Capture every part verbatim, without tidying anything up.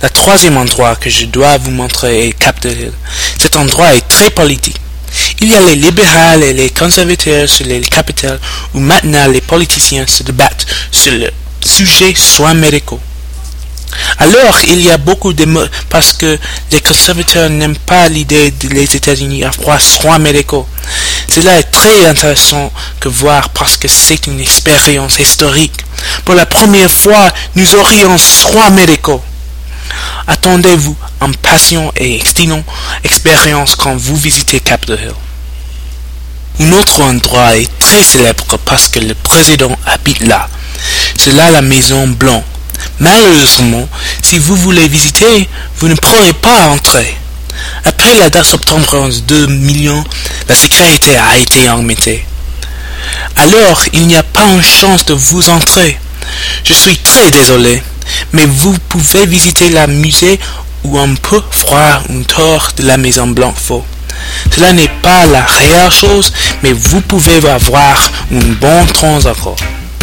Le troisième endroit que je dois vous montrer est Capitol Hill. Cet endroit est très politique. Il y a les libéraux et les conservateurs sur les Capitol où maintenant les politiciens se débattent sur le sujet soins médicaux. Alors, il y a beaucoup de mots parce que les conservateurs n'aiment pas l'idée des États-Unis avoir soins médicaux. Cela est très intéressant que voir parce que c'est une expérience historique. Pour la première fois, nous aurions soins médicaux. Attendez-vous en passion et excitante expérience quand vous visitez Capitol Hill. Un autre endroit est très célèbre parce que le président habite là. C'est là la Maison Blanche. Malheureusement, si vous voulez visiter, vous ne pourrez pas entrer. Après la date septembre onze deux millions, la sécurité a été augmentée. Alors, il n'y a pas une chance de vous entrer. Je suis très désolé, mais vous pouvez visiter le musée où on peut voir un tour de la Maison Blanche faux. Cela n'est pas la réelle chose, mais vous pouvez avoir un bon temps encore.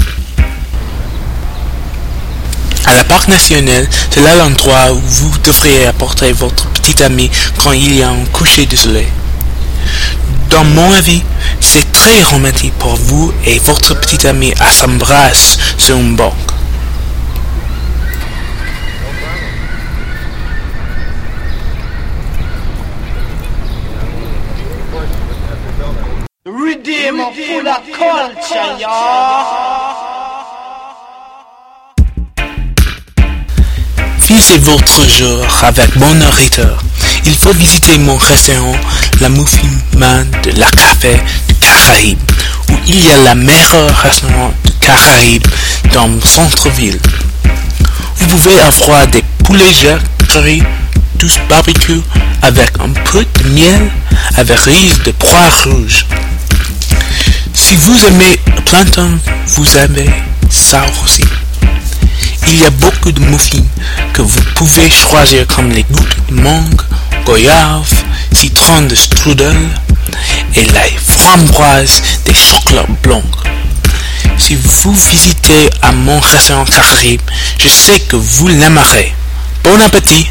À la Parc national, c'est là l'endroit où vous devriez apporter votre petit ami quand il y a un coucher de soleil. Dans mon avis, c'est très romantique pour vous et votre petit ami à s'embrasser sur une banque. Redeem full of culture, y'all. Vivez votre jour avec bon nourriture. Il faut visiter mon restaurant, la Muffin Man de la Café du Caraïbe, où il y a le meilleur restaurant du Caraïbe dans le centre-ville. Vous pouvez avoir des poulets curry, douce barbecue avec un peu de miel, avec riz de pois rouges. Si vous aimez le plantain, vous aimez ça aussi. Il y a beaucoup de muffins que vous pouvez choisir comme les gouttes de mangue, goyave, citron de strudel et les framboises des chocolats blancs. Si vous visitez à mon restaurant Caraïbe, je sais que vous l'aimerez. Bon appétit!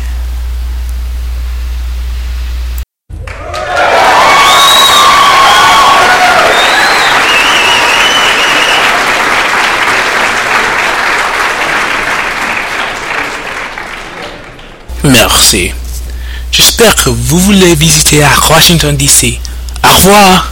Merci. J'espère que vous voulez visiter à Washington D C. Au revoir.